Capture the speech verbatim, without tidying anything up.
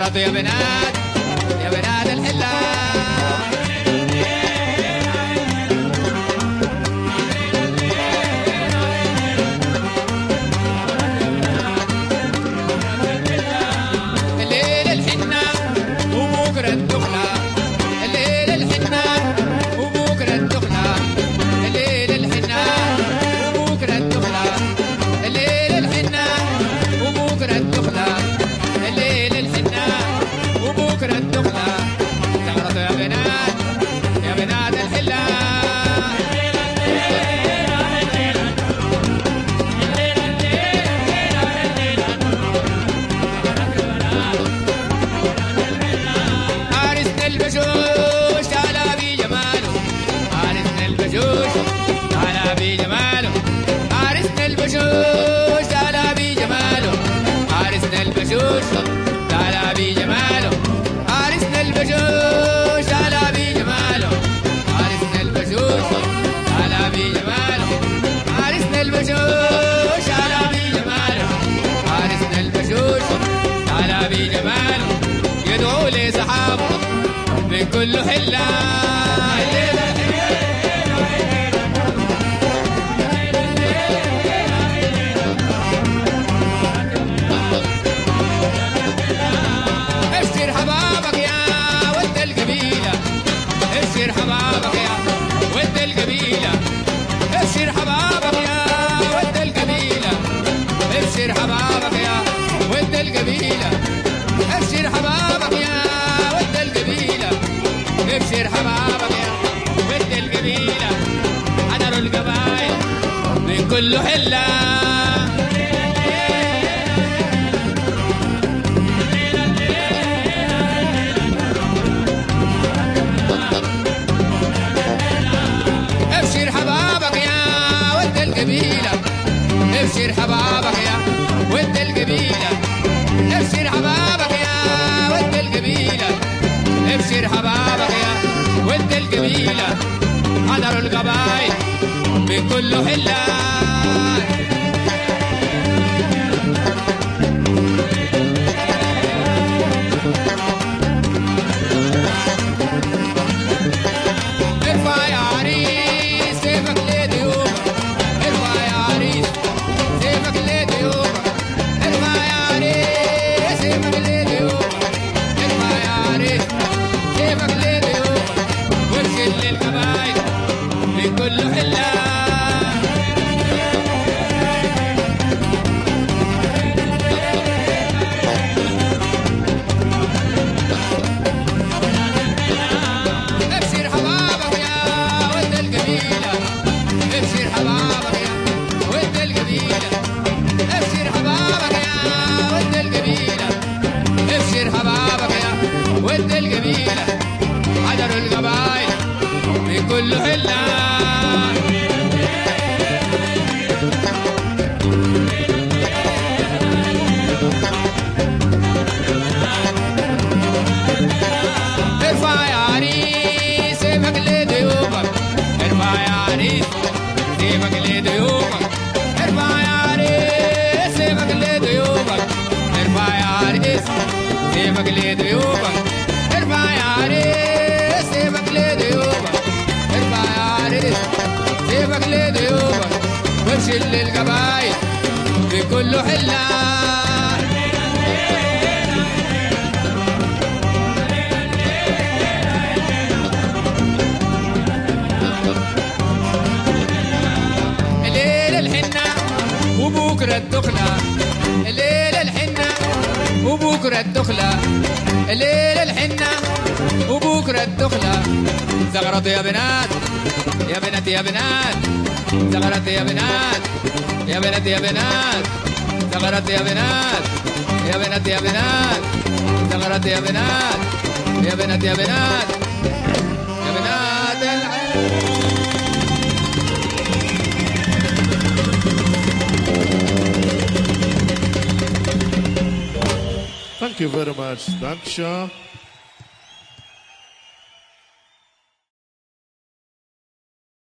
زغرتوا يا بنات يا بنات الحلة. الليل الحنة وبكرة الدخلة، الليل الحنة وبكرة الدخلة، الليل الحنة وبكرة الدخلة، الليل الحنة وبكرة الدخلة، الليل الحنة وبكرة الدخلة. زغرتوا يا بنات يا بنات الحلة. عرسنا البشوش تعالى بجماله، عرسنا البشوش تعالى بجماله، عرسنا البشوش تعالى بجماله، عرسنا البشوش تعالى بجماله، عرسنا البشوش تعالى بجماله، عرسنا البشوش تعالى بجماله، عرسنا البشوش تعالى بجماله، عرسنا البشوش تعالى بجماله. يدعو لي سحابه من كل حلة. ابشر حبابك يا ود القبيلة، ابشر حبابك يا ود القبيلة، ابشر حبابك يا ود القبيلة، ابشر حبابك يا ود القبيلة، ابشر حبابك يا ود القبيلة، ابشر حبابك يا ود القبيلة. حضروا القبايل من كل حلة. ابشر حبابك يا ود القبيلة، ابشر حبابك يا ود القبيلة، ابشر حبابك يا ود القبيلة، ابشر حبابك يا ود القبيلة. حضروا القبايل من كل حلة. ارفع يا عريس سيفك لضيوفك، ارفع يا عريس سيفك لضيوفك، ارفع يا عريس سيفك لضيوفك، ارفع يا عريس سيفك لضيوفك. وارسل للقبايل من كل حلة. ابشر حبابك يا ود القبيلة، ابشر حبابك يا ود القبيلة، ابشر حبابك يا ود القبيلة، ابشر حبابك يا ود القبيلة. حضروا القبايل في كل حلة. ارفع يا عريس سيفك لضيوفك، ارفع يا عريس سيفك لضيوفك، ارفع يا عريس سيفك لضيوفك، ارفع يا عريس سيفك لضيوفك، ارفع يا عريس سيفك لضيوفك، ارفع يا عريس سيفك لضيوفك. وارسل للقبايل في كل حلة. الليل الحنة وبكرة الدخلة، الليل الحنة وبكرة الدخلة، الليل الحنة وبكرة الدخلة. زغرتوا يا بنات يا بنات يا بنات، زغرتوا يا بنات يا بنات يا بنات، زغرتوا يا بنات يا بنات يا بنات، زغرتوا يا بنات يا بنات يا بنات يا بنات العين. Thank you very much. Dankeschön.